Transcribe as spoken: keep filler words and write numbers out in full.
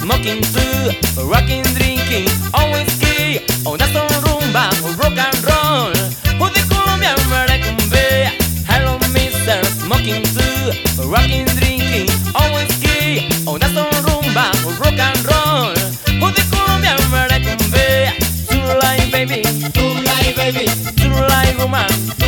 smoking too, rocking, drinking, on whiskey, on that son rumba, rock and roll. Who de Colombia me cumbia? Hello, mister, smoking too, rocking, drinking, on whiskey, on that son rumba, rock and roll. Who de Colombia me cumbia? True life, baby, true life, baby, true life, woman.